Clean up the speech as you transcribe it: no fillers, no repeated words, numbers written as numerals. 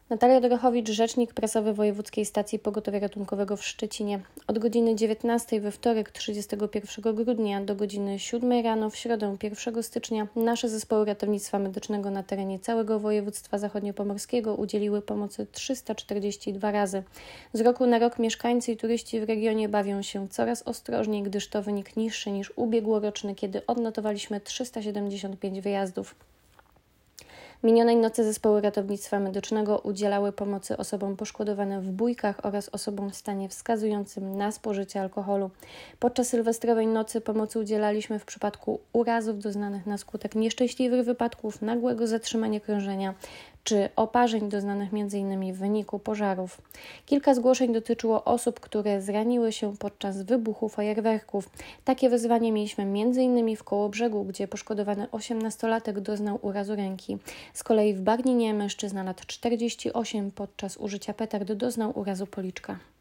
Natalia Drochowicz, rzecznik prasowy Wojewódzkiej Stacji Pogotowia Ratunkowego w Szczecinie. Od godziny 19 we wtorek 31 grudnia do godziny 7 rano w środę 1 stycznia nasze zespoły ratownictwa medycznego na terenie całego województwa zachodniopomorskiego udzieliły pomocy 342 razy. Z roku na rok mieszkańcy i turyści w regionie bawią się coraz ostrożniej, gdyż to wynik niższy niż ubiegłoroczny, kiedy odnotowaliśmy 375 wyjazdów. Minionej nocy zespoły ratownictwa medycznego udzielały pomocy osobom poszkodowanym w bójkach oraz osobom w stanie wskazującym na spożycie alkoholu. Podczas sylwestrowej nocy pomocy udzielaliśmy w przypadku urazów doznanych na skutek nieszczęśliwych wypadków, nagłego zatrzymania krążenia czy oparzeń doznanych m.in. w wyniku pożarów. Kilka zgłoszeń dotyczyło osób, które zraniły się podczas wybuchu fajerwerków. Takie wezwanie mieliśmy m.in. w Kołobrzegu, gdzie poszkodowany 18-latek doznał urazu ręki. Z kolei w Bagninie mężczyzna lat 48 podczas użycia petard doznał urazu policzka.